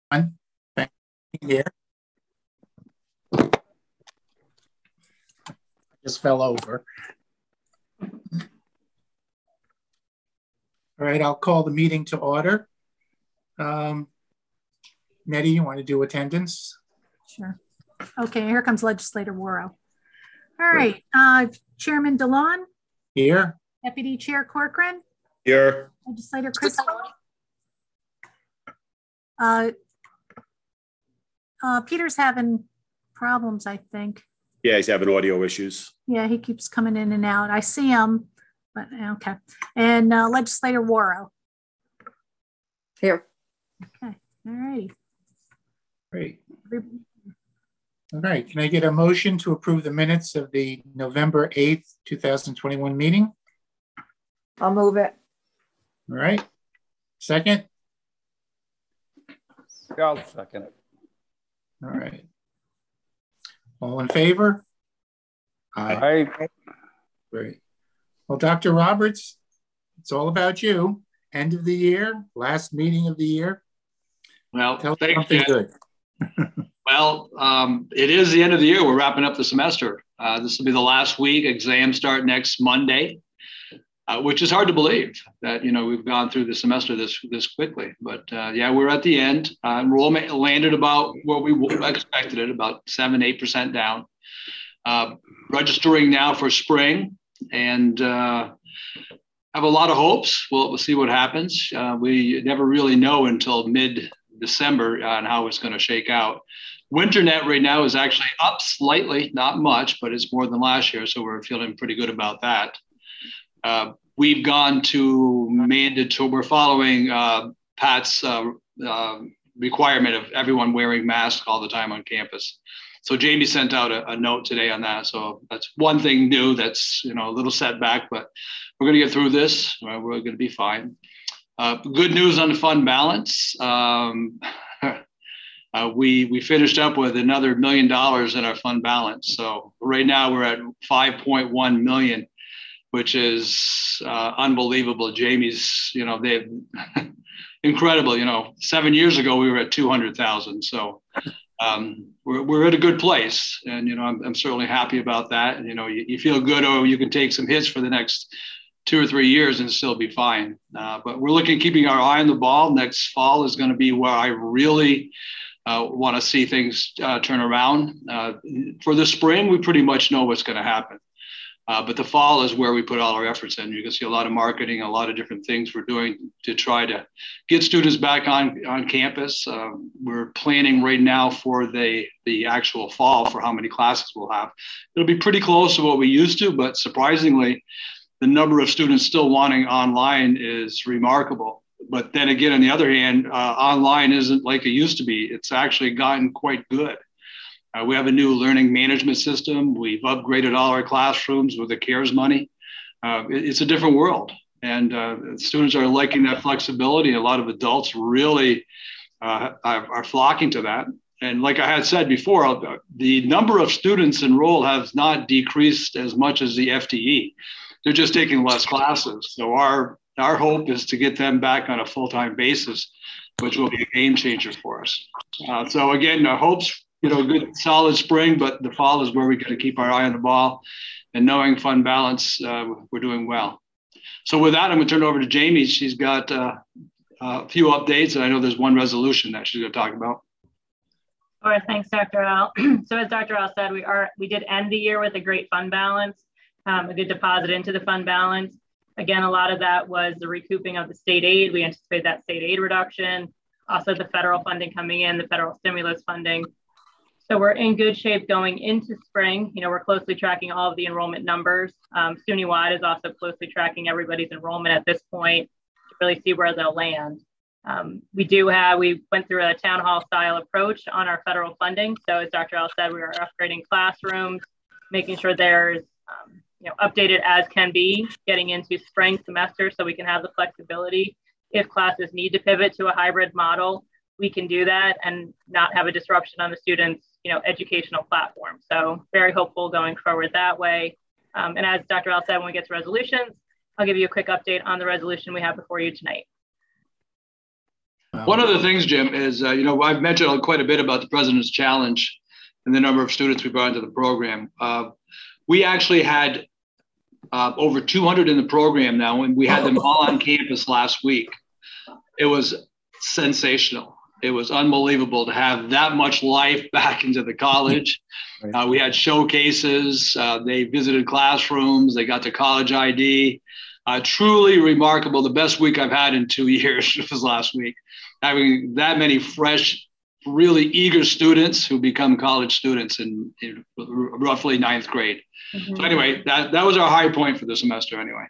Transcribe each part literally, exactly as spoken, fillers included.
Thank you. Here. I just fell over. All right, I'll call the meeting to order. Um, Nettie, you want to do attendance? Sure. Okay, here comes Legislator Worrow. All right, uh, Chairman DeLon? Here. Deputy Chair Corcoran? Here. Legislator Crystal? Uh, uh, Peter's having problems, I think. Yeah, he's having audio issues. Yeah, he keeps coming in and out. I see him, but okay. And uh, Legislator Worrow? Here. Okay, all righty. Great. All right, can I get a motion to approve the minutes of the November eighth, two thousand twenty-one meeting? I'll move it. All right, second? I'll second it. All right. All in favor? Aye. Great. Well, Doctor Roberts, it's all about you. End of the year, last meeting of the year. Well, Tell us thanks, something Jen. good. Well, um, it is the end of the year. We're wrapping up the semester. Uh, this will be the last week. Exams start next Monday, uh, which is hard to believe that, you know, we've gone through the semester this this quickly. But uh, yeah, we're at the end. Uh, enrollment landed about what we expected it, about seven, eight percent down. Uh, registering now for spring, and uh, have a lot of hopes. We'll, we'll see what happens. Uh, we never really know until mid-December on how it's going to shake out. WinterNet right now is actually up slightly, not much, but it's more than last year, so we're feeling pretty good about that. Uh, we've gone to mandatory, we're following uh, Pat's uh, uh, requirement of everyone wearing masks all the time on campus. So Jamie sent out a, a note today on that. So that's one thing new that's, you know, a little setback, but we're going to get through this. We're going to be fine. Uh, good news on the fund balance. Um, Uh, we we finished up with another million dollars in our fund balance. So right now we're at five point one million, which is uh, unbelievable. Jamie's, you know, they've incredible. You know, seven years ago we were at two hundred thousand. So um, we're we're at a good place, and you know, I'm I'm certainly happy about that. And you know, you, you feel good, or you can take some hits for the next two or three years and still be fine. Uh, but we're looking, keeping our eye on the ball. Next fall is going to be where I really Uh, want to see things uh, turn around. Uh, for the spring, we pretty much know what's going to happen. Uh, but the fall is where we put all our efforts in. You can see a lot of marketing, a lot of different things we're doing to try to get students back on, on campus. Uh, we're planning right now for the, the actual fall for how many classes we'll have. It'll be pretty close to what we used to, but surprisingly, the number of students still wanting online is remarkable. But then again, on the other hand, uh, online isn't like it used to be. It's actually gotten quite good. Uh, we have a new learning management system. We've upgraded all our classrooms with the CARES money. Uh, it, it's a different world. And uh, students are liking that flexibility. A lot of adults really uh, are, are flocking to that. And like I had said before, the number of students enrolled has not decreased as much as the F T E. They're just taking less classes. So our Our hope is to get them back on a full-time basis, which will be a game changer for us. Uh, so again, our hopes, you know, good solid spring, but the fall is where we got to keep our eye on the ball, and knowing fund balance, uh, we're doing well. So with that, I'm going to turn it over to Jamie. She's got uh, a few updates, and I know there's one resolution that she's going to talk about. All right, thanks, Doctor Al. So as Doctor Al said, we are we did end the year with a great fund balance, um, a good deposit into the fund balance. Again, a lot of that was the recouping of the state aid. We anticipate that state aid reduction, also the federal funding coming in, the federal stimulus funding. So we're in good shape going into spring. You know, we're closely tracking all of the enrollment numbers. Um, SUNY-wide is also closely tracking everybody's enrollment at this point to really see where they'll land. Um, we do have, we went through a town hall style approach on our federal funding. So as Doctor Al said, we are upgrading classrooms, making sure there's um, you know, updated as can be getting into spring semester so we can have the flexibility. If classes need to pivot to a hybrid model, we can do that and not have a disruption on the students' you know, educational platform. So very hopeful going forward that way. Um, and as Doctor Al said, when we get to resolutions, I'll give you a quick update on the resolution we have before you tonight. Um, One of the things, Jim, is, uh, you know, I've mentioned quite a bit about the President's Challenge and the number of students we brought into the program. Uh, we actually had uh, over two hundred in the program now, and we had them all on campus last week. It was sensational. It was unbelievable to have that much life back into the college. Uh, we had showcases. Uh, they visited classrooms. They got to college I D. Uh, truly remarkable. The best week I've had in two years was last week. Having that many fresh, really eager students who become college students in, in roughly ninth grade. Mm-hmm. So anyway, that, that was our high point for the semester anyway.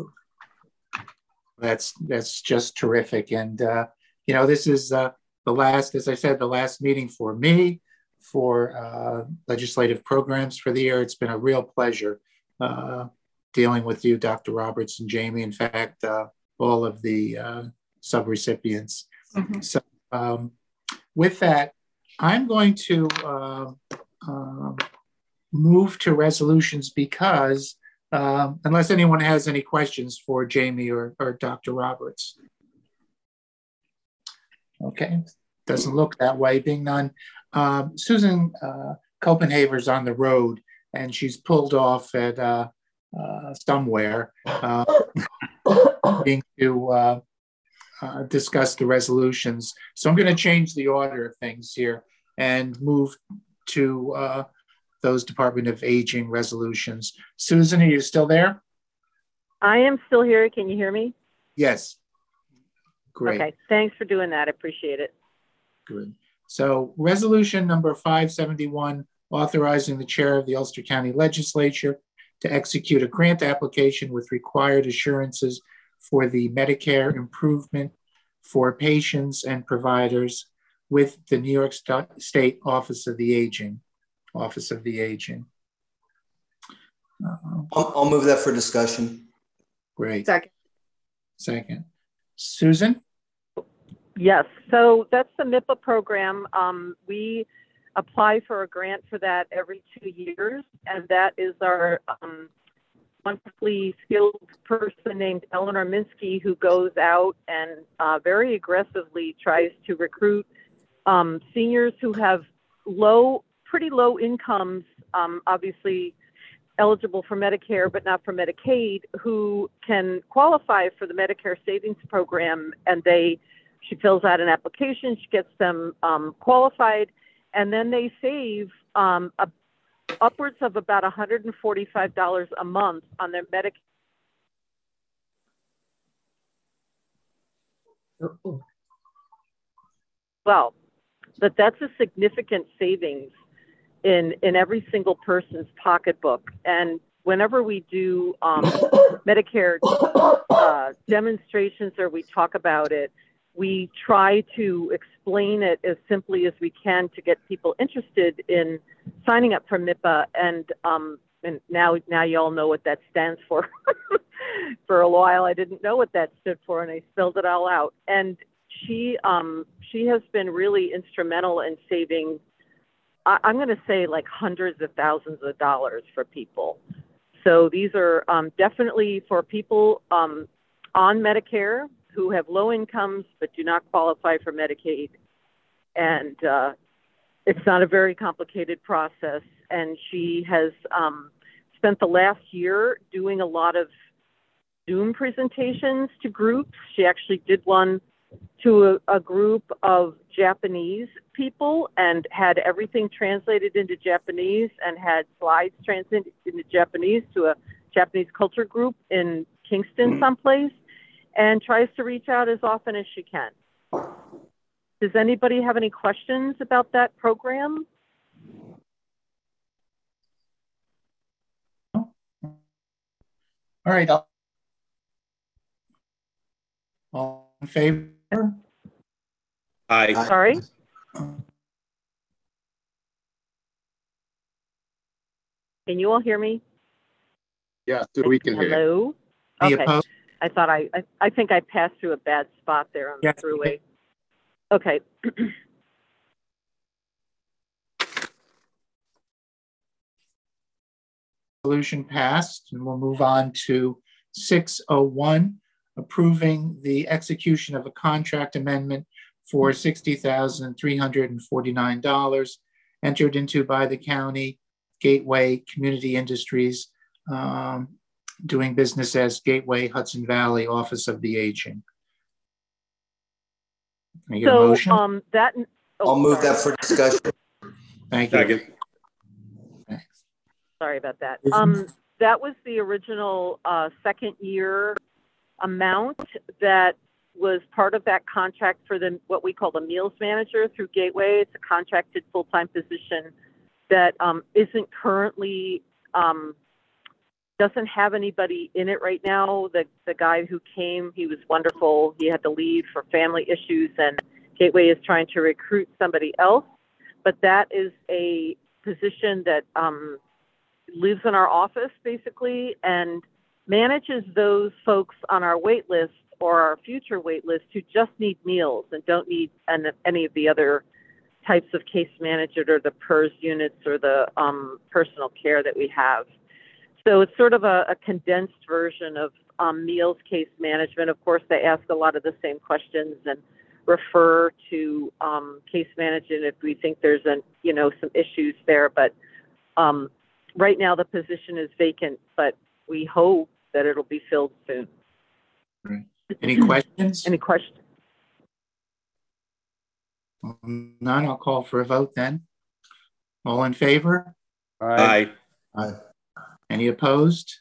That's, that's just terrific. And, uh, you know, this is uh, the last, as I said, the last meeting for me for uh, legislative programs for the year. It's been a real pleasure uh, dealing with you, Doctor Roberts and Jamie. In fact, uh, all of the uh, subrecipients. Mm-hmm. So um, with that, I'm going to uh, uh, move to resolutions because um, unless anyone has any questions for Jamie or, or Doctor Roberts. Okay, doesn't look that way. Being none, um, Susan uh, Copenhaver's on the road and she's pulled off at uh, uh, somewhere uh, being to uh, uh, discuss the resolutions. So I'm going to change the order of things here and move to uh, those Department of Aging resolutions. Susan, are you still there? I am still here. Can you hear me? Yes. Great. Okay, thanks for doing that. I appreciate it. Good. So resolution number five seventy-one, authorizing the chair of the Ulster County Legislature to execute a grant application with required assurances for the Medicare improvement for patients and providers with the New York State Office of the Aging. Office of the Aging. Uh, I'll, I'll move that for discussion. Great. Second. Second. Susan? Yes, so that's the M I P A program. Um, we apply for a grant for that every two years, and that is our um, wonderfully skilled person named Eleanor Minsky who goes out and uh, very aggressively tries to recruit um, seniors who have low, pretty low incomes, um, obviously eligible for Medicare, but not for Medicaid, who can qualify for the Medicare Savings Program. And they, she fills out an application, she gets them um, qualified, and then they save um, a, upwards of about one hundred forty-five dollars a month on their Medicare. Well, but that's a significant savings in in every single person's pocketbook. And whenever we do um, Medicare uh, demonstrations or we talk about it, we try to explain it as simply as we can to get people interested in signing up for M I P A. And um, and now now you all know what that stands for. For a while, I didn't know what that stood for, and I spelled it all out. And she um, she has been really instrumental in saving, I'm going to say, like hundreds of thousands of dollars for people. So these are um, definitely for people um, on Medicare who have low incomes but do not qualify for Medicaid. And uh, it's not a very complicated process. And she has um, spent the last year doing a lot of Zoom presentations to groups. She actually did one to a, a group of Japanese people and had everything translated into Japanese and had slides translated into Japanese to a Japanese culture group in Kingston someplace, and tries to reach out as often as she can. Does anybody have any questions about that program? All right. I'll, all in favor? Aye. Sorry? Can you all hear me? Yeah, so we can hear you. Hello? Any Okay. opposed? I thought I, I, I think I passed through a bad spot there on the Yes. thruway. Okay. Resolution passed, and we'll move on to six oh one, approving the execution of a contract amendment for sixty thousand three hundred forty-nine dollars entered into by the county, Gateway Community Industries, um, doing business as Gateway Hudson Valley Office of the Aging. Can I get a So motion? um, that. oh, I'll move sorry. that for discussion. Thank you. Second. Sorry about that. Um, that was the original uh, second year amount that was part of that contract for the what we call the meals manager through Gateway. It's a contracted full-time position that um, isn't currently um, doesn't have anybody in it right now. The the guy who came, he was wonderful. He had to leave for family issues, and Gateway is trying to recruit somebody else. But that is a position that um, lives in our office basically and manages those folks on our wait list or our future wait list who just need meals and don't need an, any of the other types of case management or the P E R S units or the um, personal care that we have. So it's sort of a, a condensed version of um, meals case management. Of course, they ask a lot of the same questions and refer to um, case management if we think there's an, you know, some issues there. But um, right now the position is vacant, but we hope that it'll be filled soon. Right. Any questions? Any questions? None. I'll call for a vote then. All in favor? Aye. Aye. Any opposed?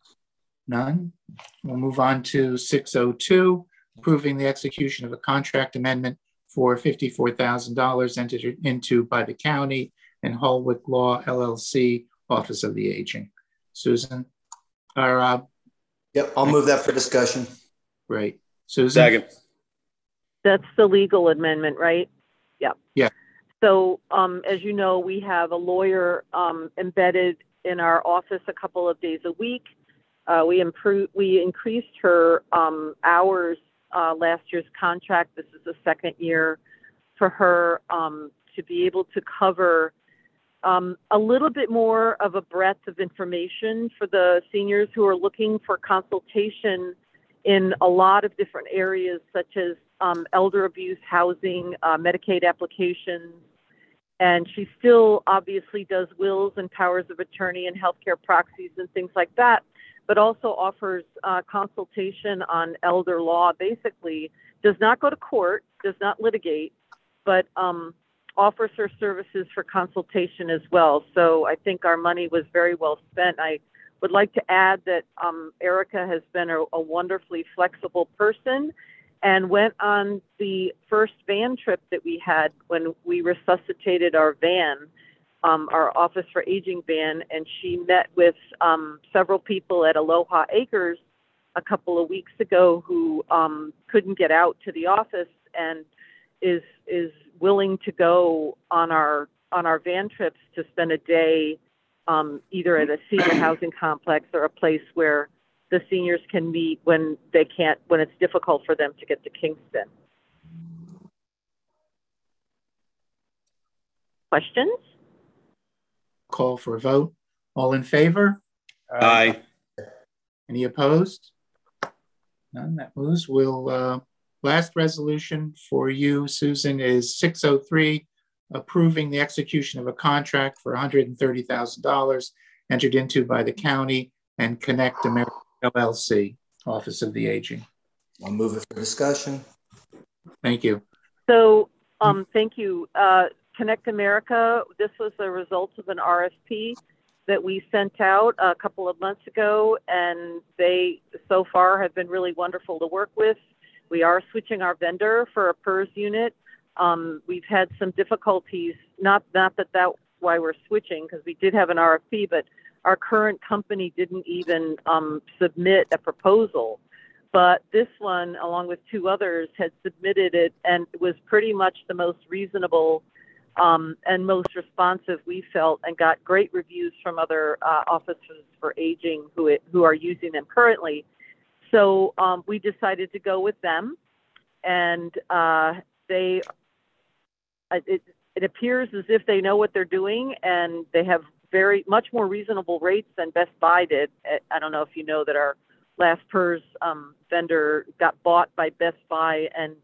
None. We'll move on to six oh two, approving the execution of a contract amendment for fifty-four thousand dollars entered into by the county and Holwick Law L L C, Office of the Aging. Susan? Or, uh, Yep, I'll move that for discussion. Great. Susan? Second. That's the legal amendment, right? Yeah. Yeah. So um, as you know, we have a lawyer um, embedded in our office a couple of days a week. Uh, we improved, we increased her um, hours uh, last year's contract. This is the second year for her um, to be able to cover um, a little bit more of a breadth of information for the seniors who are looking for consultation in a lot of different areas, such as um, elder abuse, housing, uh, Medicaid applications. And she still obviously does wills and powers of attorney and healthcare proxies and things like that, but also offers uh, consultation on elder law, basically does not go to court, does not litigate, but um, offers her services for consultation as well. So I think our money was very well spent. I would like to add that um, Erica has been a, a wonderfully flexible person and went on the first van trip that we had when we resuscitated our van, um, our Office for Aging van, and she met with um, several people at Aloha Acres a couple of weeks ago who um, couldn't get out to the office and is is willing to go on our on our van trips to spend a day um, either at a senior housing complex or a place where the seniors can meet when they can't, when it's difficult for them to get to Kingston. Questions? Call for a vote. All in favor? Aye. Any opposed? None. That moves. We'll, uh, last resolution for you, Susan, is six oh three, approving the execution of a contract for one hundred thirty thousand dollars entered into by the county and Connect America L L C, Office of the Aging. I'll move it for discussion. Thank you. So, um, thank you. Uh, Connect America, this was the result of an R F P that we sent out a couple of months ago, and they so far have been really wonderful to work with. We are switching our vendor for a P E R S unit. Um, we've had some difficulties, not, not that that's why we're switching, because we did have an R F P, but our current company didn't even um, submit a proposal. But this one, along with two others, had submitted it, and it was pretty much the most reasonable um, and most responsive, we felt, and got great reviews from other uh, offices for aging who, it, who are using them currently. So um, we decided to go with them, and uh, they, it, it appears as if they know what they're doing, and they have very much more reasonable rates than Best Buy did. I don't know if you know that our last P E R S um, vendor got bought by Best Buy, and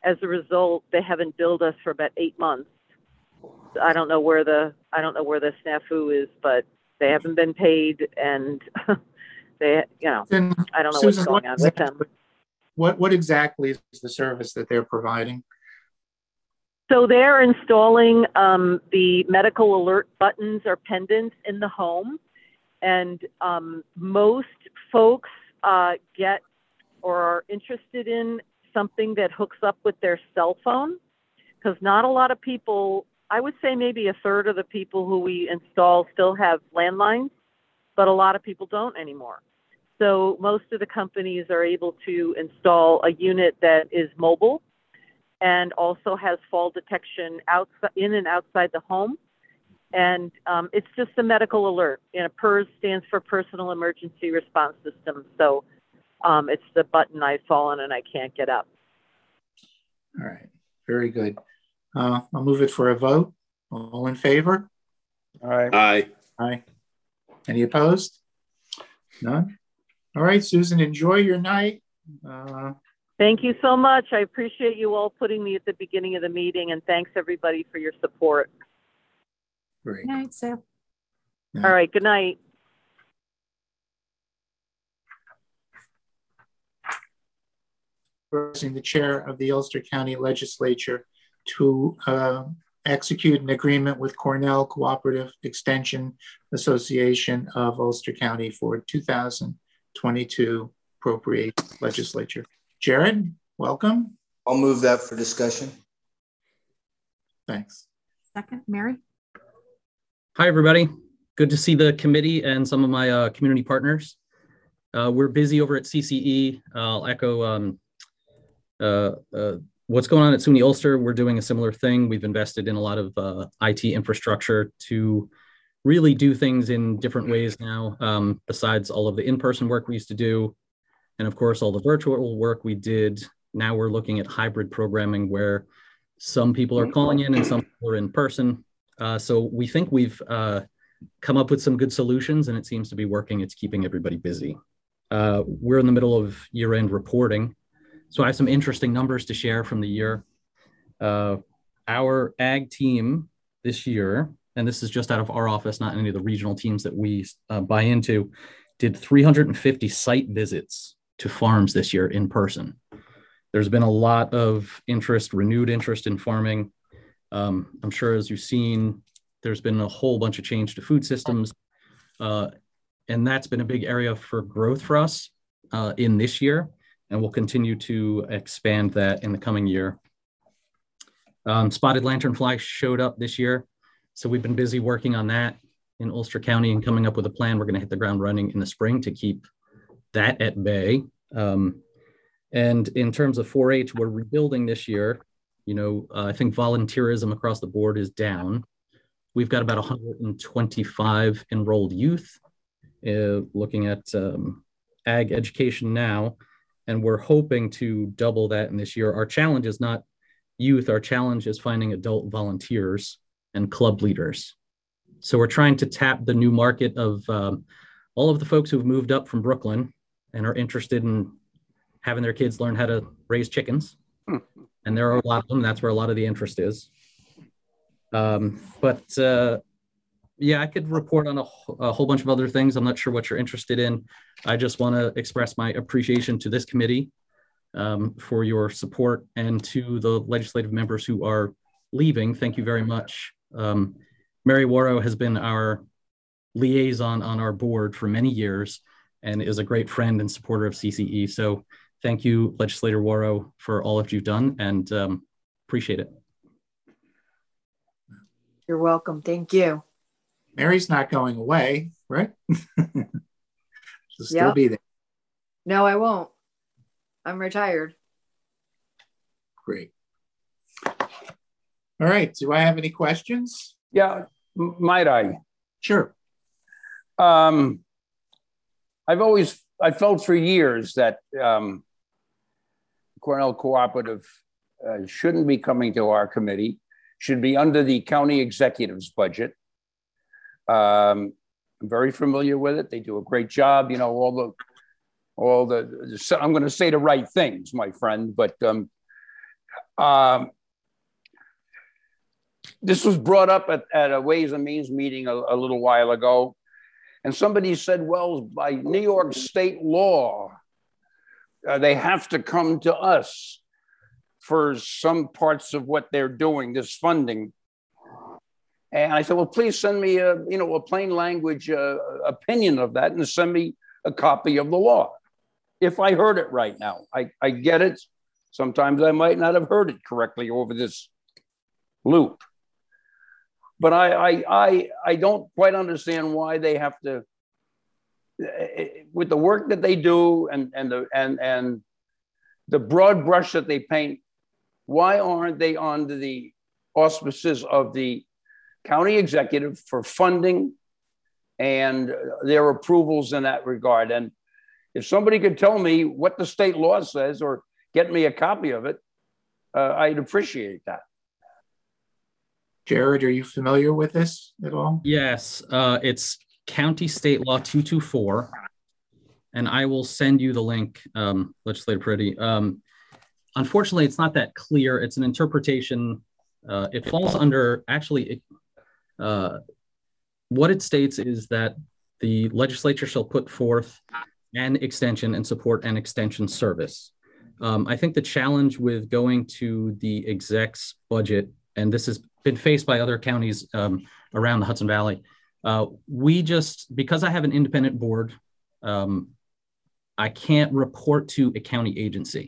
as a result, they haven't billed us for about eight months. I don't know where the I don't know where the snafu is, but they haven't been paid, and they, you know, Then, I don't know Susan, what's going what on with them. exactly- What, what exactly is the service that they're providing? So they're installing um, the medical alert buttons or pendants in the home, and um, most folks uh, get or are interested in something that hooks up with their cell phone, because not a lot of people, I would say maybe a third of the people who we install still have landlines, but a lot of people don't anymore. So most of the companies are able to install a unit that is mobile and also has fall detection outside, in and outside the home. And um, it's just a medical alert. You know, PERS stands for Personal Emergency Response System. So um, it's the button I've fallen and I can't get up. All right, very good. Uh, I'll move it for a vote. All in favor? All right. Aye. Aye. Any opposed? None? All right, Susan, enjoy your night. Uh, Thank you so much. I appreciate you all putting me at the beginning of the meeting, and thanks everybody for your support. great. Good night, Sue. Yeah. All right, good night. Authorizing the chair of the Ulster County Legislature to uh, execute an agreement with Cornell Cooperative Extension Association of Ulster County for two thousand twenty-two appropriate legislature. Jared, welcome. I'll move that for discussion. Thanks. Second, Mary. Hi, everybody. Good to see the committee and some of my uh, community partners. Uh, we're busy over at C C E. I'll echo um, uh, uh, what's going on at SUNY Ulster. We're doing a similar thing. We've invested in a lot of uh, I T infrastructure to really do things in different ways now, um, besides all of the in-person work we used to do. And of course, all the virtual work we did. Now we're looking at hybrid programming where some people are calling in and some people are in person. Uh, so we think we've uh, come up with some good solutions, and it seems to be working. It's keeping everybody busy. Uh, we're in the middle of year-end reporting. So I have some interesting numbers to share from the year. Uh, our ag team this year, and this is just out of our office, not any of the regional teams that we uh, buy into, did three hundred fifty site visits to farms this year in person. There's been a lot of interest, renewed interest in farming. Um, I'm sure as you've seen, there's been a whole bunch of change to food systems. Uh, and that's been a big area for growth for us uh, in this year. And we'll continue to expand that in the coming year. Um, spotted lanternfly showed up this year. So we've been busy working on that in Ulster County and coming up with a plan. We're going to hit the ground running in the spring to keep that at bay. Um, and in terms of four H, we're rebuilding this year. You know, uh, I think volunteerism across the board is down. We've got about one hundred twenty-five enrolled youth uh, looking at um, ag education now, and we're hoping to double that in this year. Our challenge is not youth. Our challenge is finding adult volunteers and club leaders. So we're trying to tap the new market of um, all of the folks who've moved up from Brooklyn and are interested in having their kids learn how to raise chickens. And there are a lot of them. That's where a lot of the interest is. Um, but uh, yeah, I could report on a, a whole bunch of other things. I'm not sure what you're interested in. I just want to express my appreciation to this committee um, for your support, and to the legislative members who are leaving. Thank you very much. Um, Mary Warrow has been our liaison on our board for many years and is a great friend and supporter of C C E. So thank you, Legislator Warrow, for all that you've done, and um, appreciate it. You're welcome. Thank you. Mary's not going away, right? She'll still Yep. be there. No, I won't. I'm retired. Great. All right. Do I have any questions? Yeah, m- might I? Sure. Um, I've always, I felt for years that um, Cornell Cooperative uh, shouldn't be coming to our committee, should be under the county executive's budget. Um, I'm very familiar with it. They do a great job. You know, all the, all the, I'm going to say the right things, my friend, but um, Um, this was brought up at, at a Ways and Means meeting a, a little while ago. And somebody said, well, by New York state law, uh, they have to come to us for some parts of what they're doing, this funding. And I said, well, please send me a, you know, a plain language uh, opinion of that and send me a copy of the law. If I heard it right now, I, I get it. Sometimes I might not have heard it correctly over this loop. But I, I, I, I don't quite understand why they have to, with the work that they do and, and, the, and, and the broad brush that they paint, why aren't they under the auspices of the county executive for funding and their approvals in that regard? And if somebody could tell me what the state law says or get me a copy of it, uh, I'd appreciate that. Jared, are you familiar with this at all? Yes, uh, it's County State Law two two four, and I will send you the link, um, Legislator Peretti. Um, unfortunately, it's not that clear. It's an interpretation. Uh, it falls under, actually, it, uh, what it states is that the legislature shall put forth an extension and support an extension service. Um, I think the challenge with going to the exec's budget, and this has been faced by other counties um, around the Hudson Valley, uh, we just, because I have an independent board, um, I can't report to a county agency.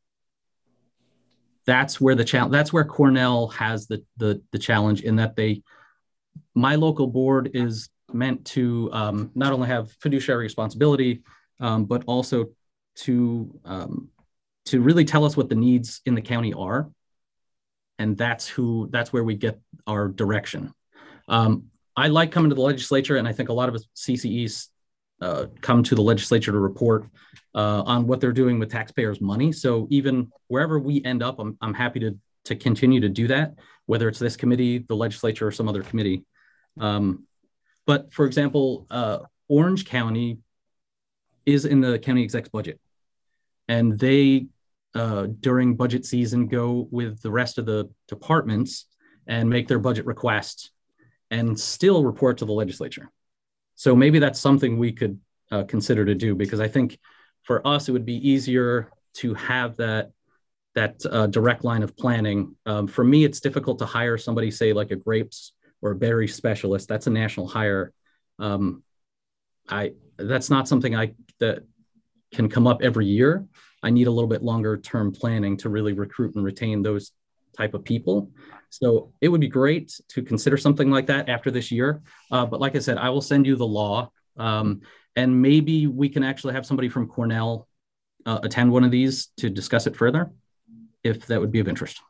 That's where the challenge, that's where Cornell has the, the, the challenge, in that they, my local board is meant to um, not only have fiduciary responsibility, um, but also to, um, to really tell us what the needs in the county are. And that's who, that's where we get our direction. Um, I like coming to the legislature, and I think a lot of us C C Es uh, come to the legislature to report uh, on what they're doing with taxpayers' money. So even wherever we end up, I'm, I'm happy to, to continue to do that, whether it's this committee, the legislature, or some other committee. Um, but for example, uh, Orange County is in the county exec's budget, and they, uh, during budget season, go with the rest of the departments and make their budget requests and still report to the legislature. So maybe that's something we could uh, consider to do, because I think for us, it would be easier to have that, that uh, direct line of planning. Um, for me, it's difficult to hire somebody, say like a grapes or a berry specialist. That's a national hire. Um, I, that's not something I, that can come up every year. I need a little bit longer term planning to really recruit and retain those type of people. So it would be great to consider something like that after this year. Uh, but like I said, I will send you the law, um, and maybe we can actually have somebody from Cornell uh, attend one of these to discuss it further, if that would be of interest.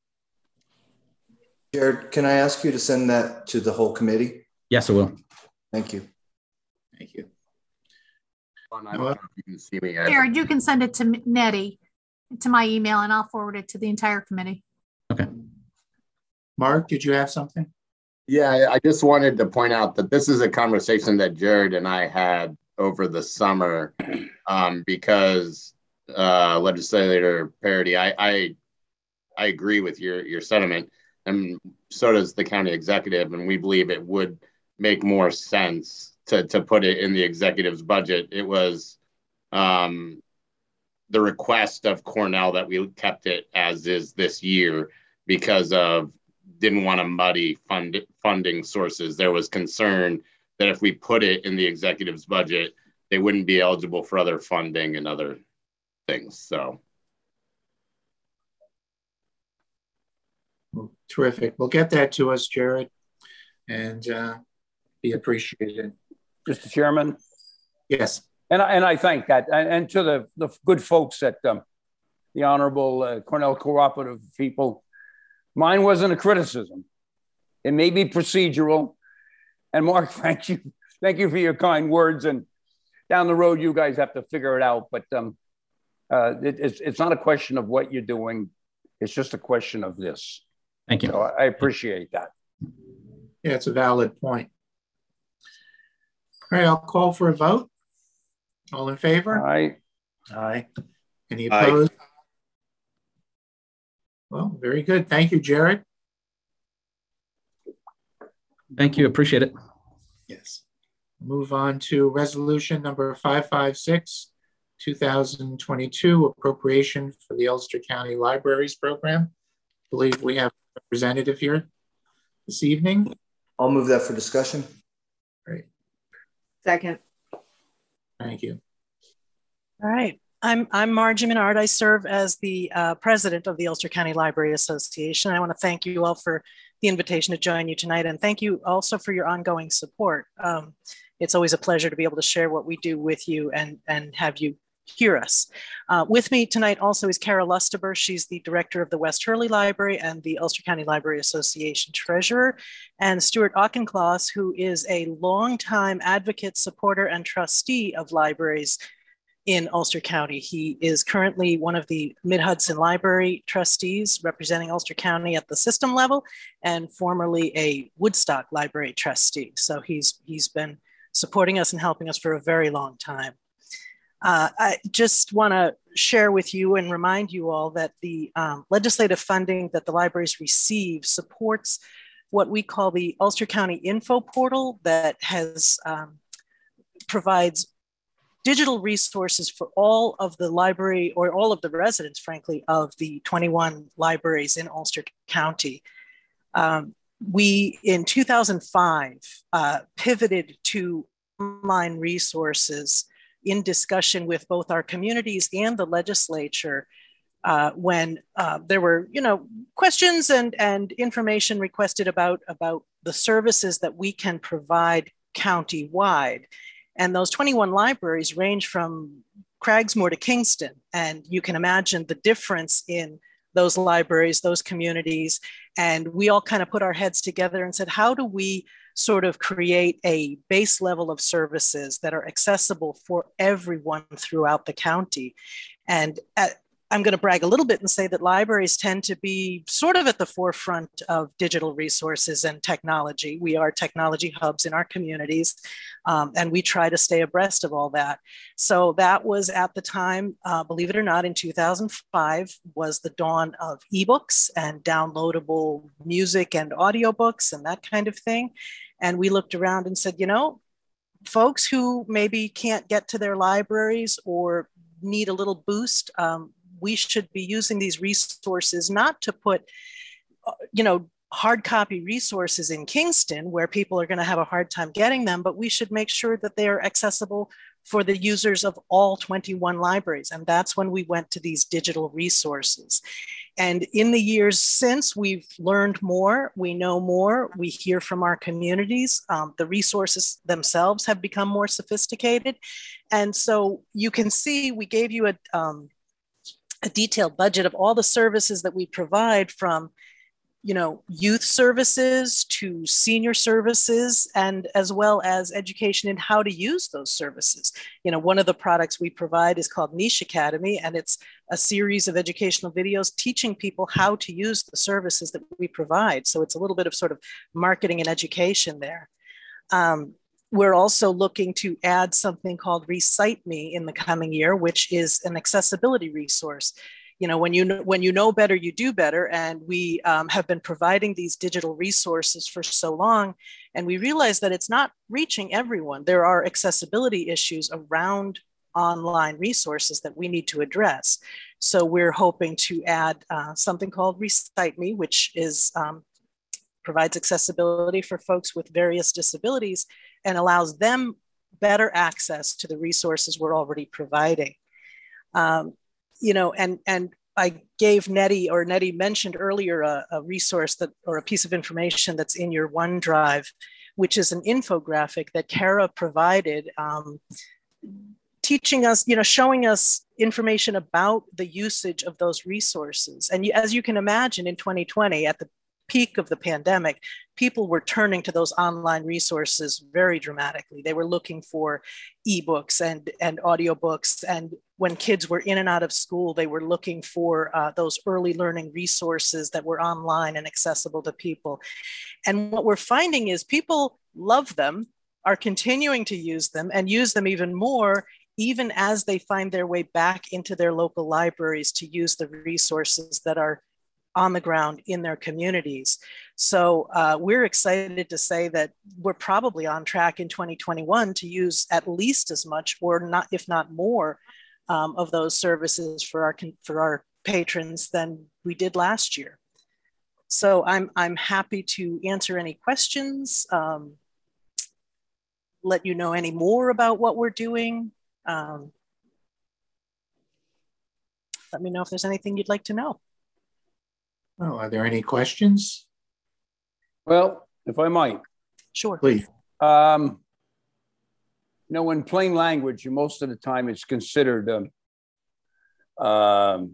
Jared, can I ask you to send that to the whole committee? Yes, I will. Thank you. Thank you. I don't know if you can see me. Jared, you can send it to Nettie, to my email, and I'll forward it to the entire committee. Okay. Mark, did you have something? Yeah, I just wanted to point out that this is a conversation that Jared and I had over the summer, um, because uh, Legislator Peretti, I, I I agree with your your sentiment, and so does the county executive, and we believe it would make more sense to to put it in the executive's budget. It was um, the request of Cornell that we kept it as is this year, because of didn't want to muddy fund funding sources. There was concern that if we put it in the executive's budget, they wouldn't be eligible for other funding and other things. So. Well, terrific. Well, get that to us, Jared, and uh, be appreciated. Mister Chairman? Yes. And I, and I thank that. And, and to the, the good folks at um, the Honorable uh, Cornell Cooperative people, mine wasn't a criticism. It may be procedural. And Mark, thank you. Thank you for your kind words. And down the road, you guys have to figure it out. But um, uh, it, it's, it's not a question of what you're doing. It's just a question of this. Thank you. So I, I appreciate that. Yeah, it's a valid point. All right, I'll call for a vote. All in favor? Aye. Aye. Any Aye. opposed? Well, very good. Thank you, Jared. Thank you. Appreciate it. Yes. Move on to resolution number five five six, two thousand twenty-two, appropriation for the Ulster County Libraries Program. I believe we have a representative here this evening. I'll move that for discussion. Great. Second. Thank you. All right. I'm, I'm Margie Menard. I serve as the uh, president of the Ulster County Library Association. I want to thank you all for the invitation to join you tonight. And thank you also for your ongoing support. Um, it's always a pleasure to be able to share what we do with you and, and have you hear us. Uh, with me tonight also is Kara Lustaber. She's the director of the West Hurley Library and the Ulster County Library Association treasurer, and Stuart Auchincloss, who is a longtime advocate, supporter, and trustee of libraries in Ulster County. He is currently one of the Mid-Hudson Library trustees representing Ulster County at the system level, and formerly a Woodstock Library trustee. So he's, he's been supporting us and helping us for a very long time. Uh, I just want to share with you and remind you all that the um, legislative funding that the libraries receive supports what we call the Ulster County Info Portal that has um, provides digital resources for all of the library or all of the residents, frankly, of the twenty-one libraries in Ulster County. Um, we, in two thousand five, uh, pivoted to online resources in discussion with both our communities and the legislature uh, when uh, there were, you know, questions and, and information requested about, about the services that we can provide county-wide. And those twenty-one libraries range from Cragsmoor to Kingston. And you can imagine the difference in those libraries, those communities. And we all kind of put our heads together and said, how do we sort of create a base level of services that are accessible for everyone throughout the county? And at, I'm going to brag a little bit and say that libraries tend to be sort of at the forefront of digital resources and technology. We are technology hubs in our communities, um, and we try to stay abreast of all that. So that was at the time, uh, believe it or not, in two thousand five was the dawn of ebooks and downloadable music and audiobooks and that kind of thing. And we looked around and said, you know, folks who maybe can't get to their libraries or need a little boost, um, we should be using these resources not to put, you know, hard copy resources in Kingston where people are going to have a hard time getting them, but we should make sure that they are accessible for the users of all twenty-one libraries. And that's when we went to these digital resources. And in the years since, we've learned more, we know more, we hear from our communities. Um, the resources themselves have become more sophisticated. And so you can see, we gave you a, um, a detailed budget of all the services that we provide, from, you know, youth services to senior services, and as well as education in how to use those services. You know, one of the products we provide is called Niche Academy, and it's a series of educational videos teaching people how to use the services that we provide. So it's a little bit of sort of marketing and education there. Um, We're also looking to add something called Recite Me in the coming year, which is an accessibility resource. You know, when you know, when you know better, you do better. And we um, have been providing these digital resources for so long, and we realize that it's not reaching everyone. There are accessibility issues around online resources that we need to address. So we're hoping to add uh, something called Recite Me, which is um, provides accessibility for folks with various disabilities and allows them better access to the resources we're already providing. Um, you know, and, and I gave Nettie, or Nettie mentioned earlier, a, a resource that, or a piece of information that's in your OneDrive, which is an infographic that Kara provided, um, teaching us, you know, showing us information about the usage of those resources. And as you can imagine, in twenty twenty, at the peak of the pandemic, people were turning to those online resources very dramatically. They were looking for ebooks and, and audiobooks. And when kids were in and out of school, they were looking for uh, those early learning resources that were online and accessible to people. And what we're finding is people love them, are continuing to use them, and use them even more, even as they find their way back into their local libraries to use the resources that are on the ground in their communities. So uh, we're excited to say that we're probably on track in twenty twenty-one to use at least as much, or not, if not more, um, of those services for our for our patrons than we did last year. So I'm I'm happy to answer any questions, um, let you know any more about what we're doing. Um, let me know if there's anything you'd like to know. Oh, are there any questions? Well, if I might. Sure. Please. Um, you know, in plain language, most of the time it's considered um, um,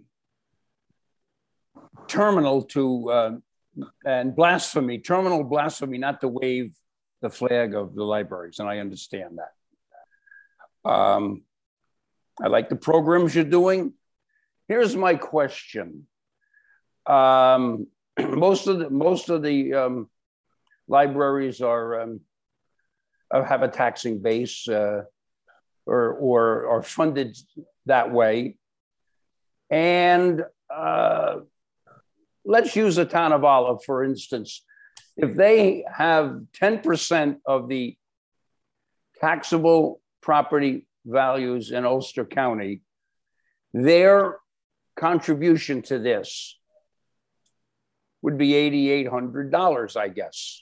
terminal to, uh, and blasphemy, terminal blasphemy, not to wave the flag of the libraries, and I understand that. Um, I like the programs you're doing. Here's my question. Um, most of the, most of the um, libraries are um, have a taxing base uh, or, or are funded that way. And uh, let's use the town of Olive, for instance. If they have ten percent of the taxable property values in Ulster County, their contribution to this would be eight thousand eight hundred dollars, I guess.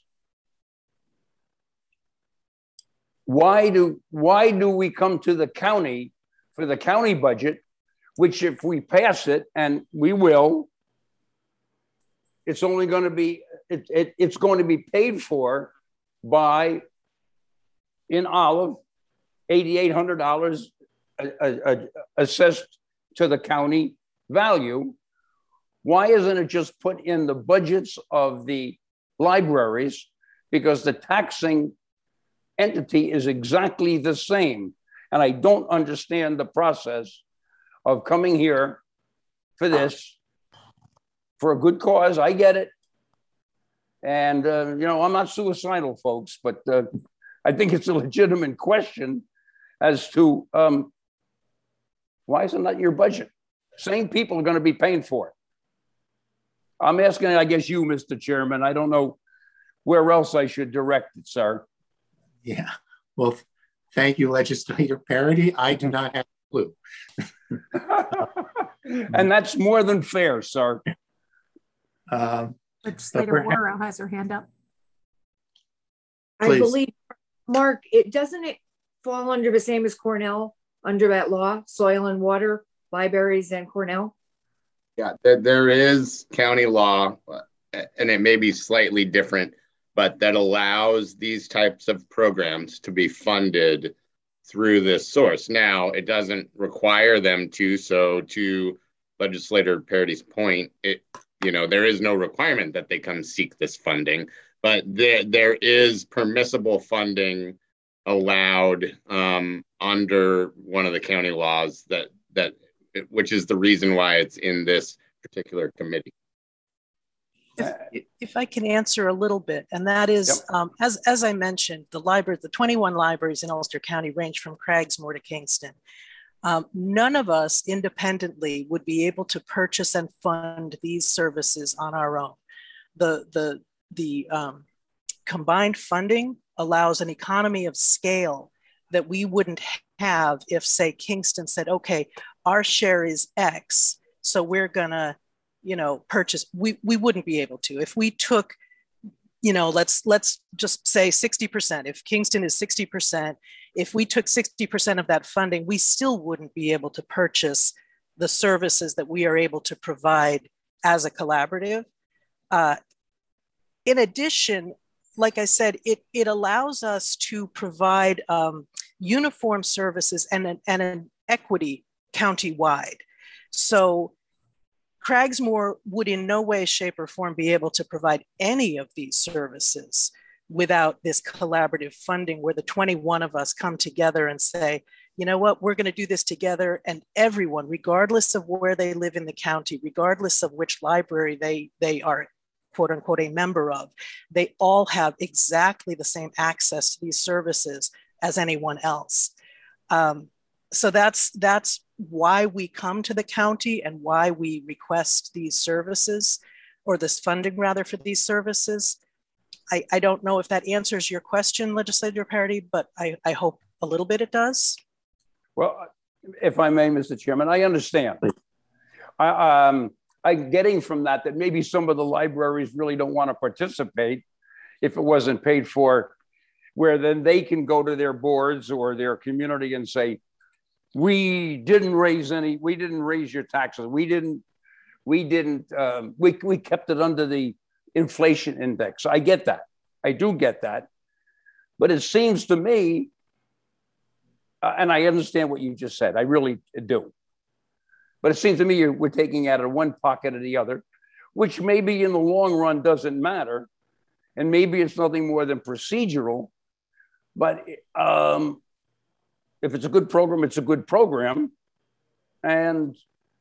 Why do, why do we come to the county for the county budget, which if we pass it, and we will, it's only going to be, it, it, it's going to be paid for by, in Olive, eight thousand eight hundred dollars assessed to the county value. Why isn't it just put in the budgets of the libraries? Because the taxing entity is exactly the same. And I don't understand the process of coming here for this, for a good cause. I get it. And, uh, you know, I'm not suicidal, folks, but uh, I think it's a legitimate question as to um, why isn't that your budget? Same people are going to be paying for it. I'm asking, I guess, you, Mister Chairman. I don't know where else I should direct it, sir. Yeah. Well, thank you, Legislator Parity. I do not have a clue. And that's more than fair, sir. Um, Legislator Worrow has her hand up. I believe, Mark, it doesn't it fall under the same as Cornell, under that law, soil and water, libraries and Cornell? Yeah, there, there is county law, and it may be slightly different, but that allows these types of programs to be funded through this source. Now, it doesn't require them to, so to Legislator Parity's point, it, you know, there is no requirement that they come seek this funding, but there, there is permissible funding allowed um, under one of the county laws that, that, which is the reason why it's in this particular committee. If, if I can answer a little bit, and that is, yep. um, as, as I mentioned, the library, the twenty-one libraries in Ulster County range from Cragsmore to Kingston. Um, none of us independently would be able to purchase and fund these services on our own. The, the, the um, combined funding allows an economy of scale that we wouldn't have if, say, Kingston said, okay, our share is X, so we're gonna, you know, purchase. We we wouldn't be able to if we took, you know, let's let's just say sixty percent. If Kingston is sixty percent, if we took sixty percent of that funding, we still wouldn't be able to purchase the services that we are able to provide as a collaborative. Uh, in addition, like I said, it it allows us to provide um, uniform services and an, and an equity countywide. So Cragsmore would in no way, shape, or form be able to provide any of these services without this collaborative funding where the twenty-one of us come together and say, you know what, we're going to do this together, and everyone, regardless of where they live in the county, regardless of which library they, they are quote unquote a member of, they all have exactly the same access to these services as anyone else. Um, so that's, that's why we come to the county and why we request these services. or this funding rather for these services. I, I don't know if that answers your question, Legislator Parity, but I, I hope a little bit it does. Well, if I may, Mister Chairman, I understand. I, um, I'm getting from that that maybe some of the libraries really don't want to participate if it wasn't paid for, where then they can go to their boards or their community and say, we didn't raise any, we didn't raise your taxes. We didn't, we didn't, um, we, we kept it under the inflation index. I get that. I do get that. But it seems to me, uh, and I understand what you just said, I really do. But it seems to me we're taking out of one pocket or the other, which maybe in the long run doesn't matter. And maybe it's nothing more than procedural. But um, if it's a good program, it's a good program. And,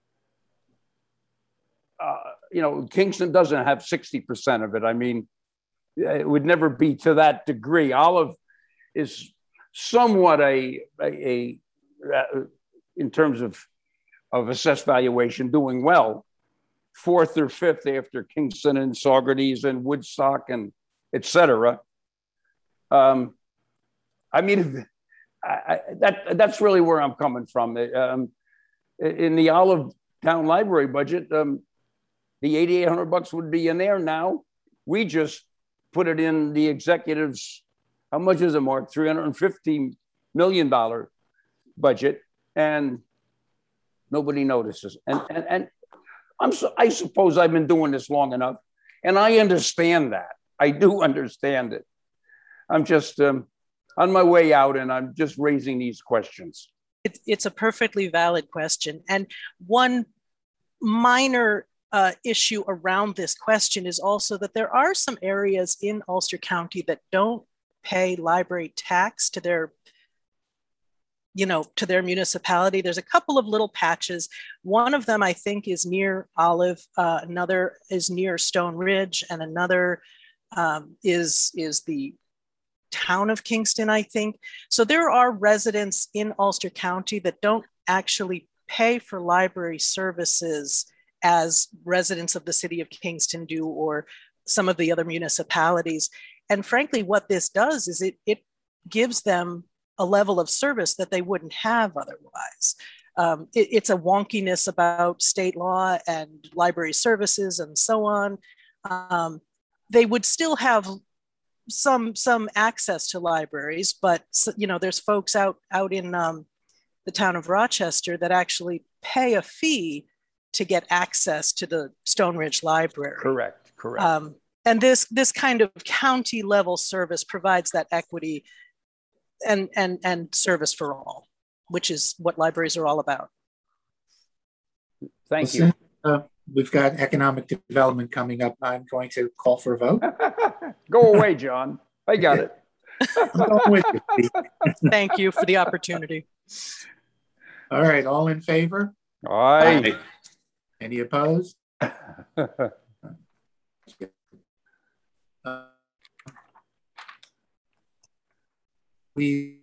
uh, you know, Kingston doesn't have sixty percent of it. I mean, it would never be to that degree. Olive is somewhat a, a, a, a in terms of, of assessed valuation, doing well, fourth or fifth after Kingston and Saugerties and Woodstock and et cetera. Um, I mean, I, I, that, that's really where I'm coming from. Um, in the Olive Town Library budget, um, the eighty-eight hundred bucks would be in there now. We just put it in the executive's, how much is it, Mark? three hundred fifty million dollars budget, and nobody notices. And, and, and I'm so, I suppose I've been doing this long enough, and I understand that. I do understand it. I'm just um, on my way out, and I'm just raising these questions. It, it's a perfectly valid question. And one minor uh, issue around this question is also that there are some areas in Ulster County that don't pay library tax to their you know, to their municipality. There's a couple of little patches. One of them, I think, is near Olive. Uh, another is near Stone Ridge, and another um, is, is the town of Kingston, I think. So there are residents in Ulster County that don't actually pay for library services as residents of the city of Kingston do, or some of the other municipalities. And frankly, what this does is it, it gives them a level of service that they wouldn't have otherwise. Um, it, it's a wonkiness about state law and library services and so on. Um, they would still have some some access to libraries, but you know, there's folks out out in um, the town of Rochester that actually pay a fee to get access to the Stone Ridge Library. Correct, correct. Um, and this this kind of county level service provides that equity and and and service for all, which is what libraries are all about. Thank Listen, you. Uh, we've got economic development coming up. I'm going to call for a vote. Go away, John. I got it. I'm going with you. Thank you for the opportunity. All right, all in favor? Aye. Any opposed? uh, we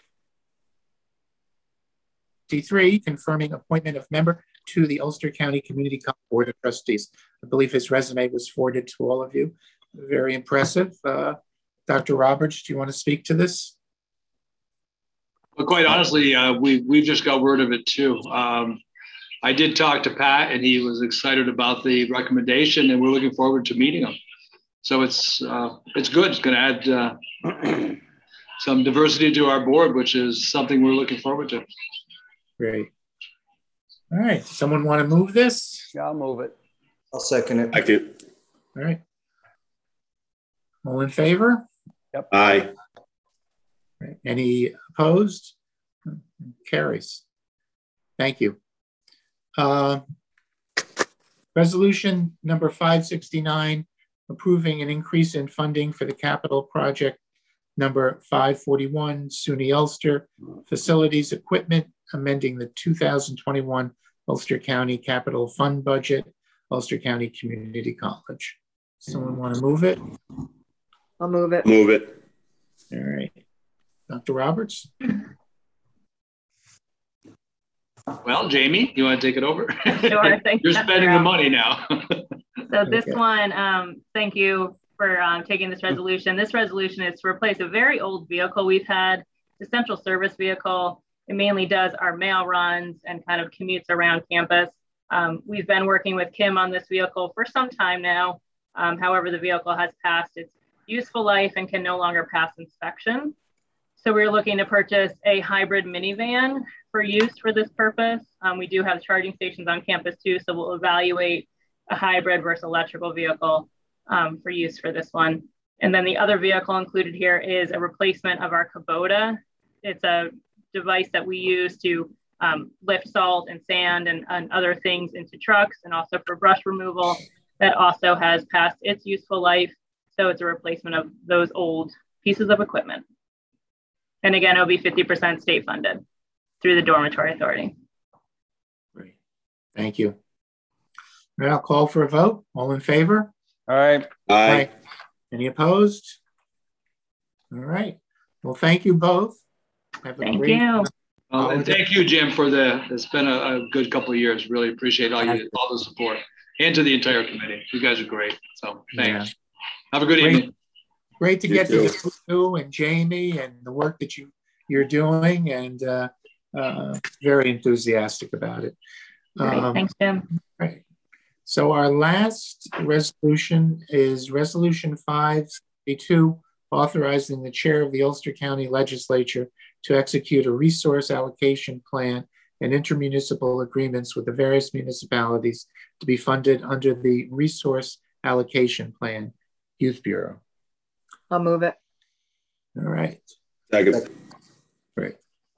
D three, confirming appointment of member to the Ulster County Community College Board of Trustees. I believe his resume was forwarded to all of you. Very impressive. Uh, Doctor Roberts, do you want to speak to this? Well, quite honestly, uh, we we just got word of it too. Um, I did talk to Pat, and he was excited about the recommendation, and we're looking forward to meeting him. So it's uh, it's good. It's going to add uh, some diversity to our board, which is something we're looking forward to. Great. All right. Someone want to move this? Yeah, I'll move it. I'll second it. Thank you. All right. All in favor? Yep. Aye. Right. Any opposed? Carries. Thank you. Uh, resolution number five sixty-nine, approving an increase in funding for the capital project number five forty-one, SUNY Ulster, facilities equipment, amending the two thousand twenty-one Ulster County Capital Fund budget, Ulster County Community College. Someone want to move it? I'll move it. Move it. All right. Doctor Roberts? Well, Jamie, you want to take it over? Sure, thanks, You're Doctor spending Al. the money now. So this Okay. one, um, thank you for um, taking this resolution. This resolution is to replace a very old vehicle we've had. It's a central service vehicle. It mainly does our mail runs and kind of commutes around campus. Um, we've been working with Kim on this vehicle for some time now. Um, however, the vehicle has passed its useful life and can no longer pass inspection. So we're looking to purchase a hybrid minivan for use for this purpose. Um, we do have charging stations on campus too, so we'll evaluate a hybrid versus electrical vehicle um, for use for this one. And then the other vehicle included here is a replacement of our Kubota. It's a device that we use to um, lift salt and sand and, and other things into trucks, and also for brush removal, that also has passed its useful life. So it's a replacement of those old pieces of equipment. And again, it'll be fifty percent state funded through the Dormitory Authority. Great. Thank you. All right, I'll call for a vote. All in favor? All right. Aye. Any opposed? All right. Well, thank you both. Have a Thank great you. Well, and thank you, Jim, for the, it's been a, a good couple of years. Really appreciate all you, all the support, and to the entire committee. You guys are great. So thanks. Yeah. Have a good Great. evening. Great to You get too. to know you and Jamie and the work that you, you're doing, and uh, uh, very enthusiastic about it. Great. Um, Thanks, Jim. Right. So our last resolution is Resolution five seventy-two, authorizing the chair of the Ulster County Legislature to execute a resource allocation plan and intermunicipal agreements with the various municipalities to be funded under the Resource Allocation Plan, Youth Bureau. I'll move it. All right. Second. Great.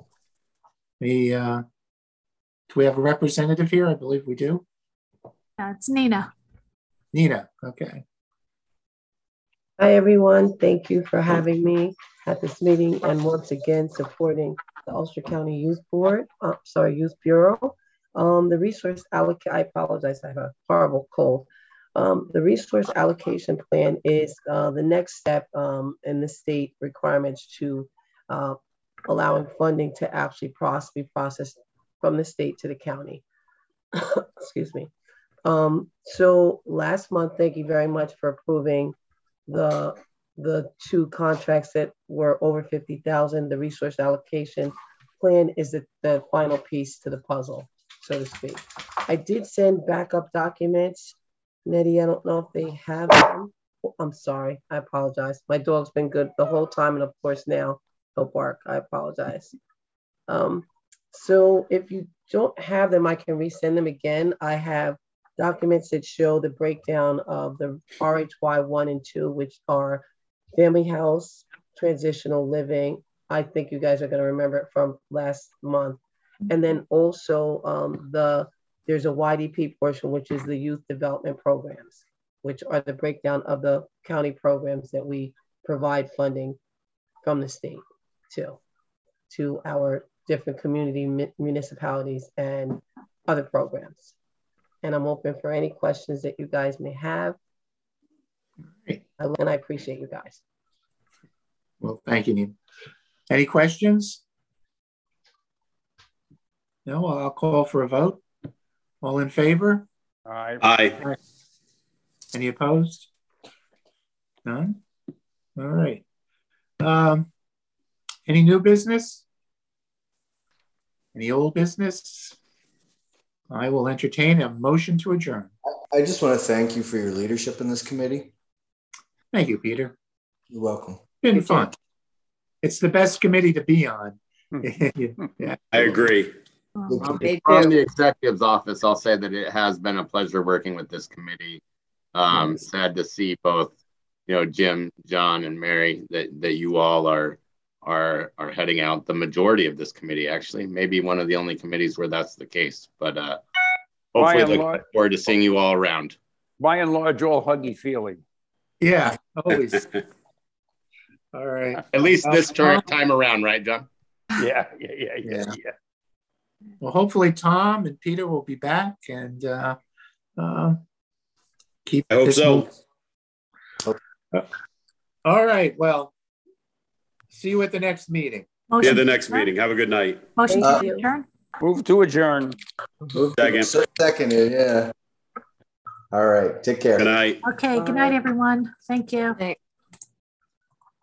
The, uh, do we have a representative here? I believe we do. Yeah, it's Nina. Nina, okay. Hi, everyone. Thank you for having me at this meeting and once again supporting the Ulster County Youth Board, uh, sorry, Youth Bureau. Um, the resource allocation, I apologize, I have a horrible cold. Um, the resource allocation plan is uh, the next step um, in the state requirements to uh, allowing funding to actually process, be processed from the state to the county. Excuse me. Um, so last month, thank you very much for approving the the two contracts that were over fifty thousand. The resource allocation plan is the, the final piece to the puzzle, so to speak. I did send backup documents. Nettie, I don't know if they have them. Oh, I'm sorry, I apologize. My dog's been good the whole time, and of course now he'll bark. I apologize. Um, so if you don't have them, I can resend them again. I have documents that show the breakdown of the R H Y one and two, which are family house, transitional living. I think you guys are going to remember it from last month. And then also um, the there's a Y D P portion, which is the youth development programs, which are the breakdown of the county programs that we provide funding from the state to, to our different community municipalities and other programs. And I'm open for any questions that you guys may have. And I appreciate you guys. Well, thank you, Nina. Any questions? No, I'll call for a vote. All in favor? Aye. Aye. Any opposed? None? All right. Um, any new business? Any old business? I will entertain a motion to adjourn. I just want to thank you for your leadership in this committee. Thank you, Peter. You're welcome. It's been fun. It's the best committee to be on. Yeah. I agree. Um, from the executive's office, I'll say that it has been a pleasure working with this committee. Um, yes. Sad to see both, you know, Jim, John, and Mary, that, that you all are are are heading out. The majority of this committee, actually, maybe one of the only committees where that's the case. But uh, hopefully, looking large, forward to seeing you all around. By and large, all huggy feely. Yeah, always. All right. At least this uh, time around, right, John? Yeah, yeah, yeah, yeah, yeah. Well, hopefully Tom and Peter will be back and uh, uh, keep. I hope so. Uh, all right. Well, see you at the next meeting. Motion yeah, the next meeting. Have a good night. Motion to adjourn. Move to adjourn. Second. Seconded, yeah. All right. Take care. Good night. Okay, good night, everyone. Thank you.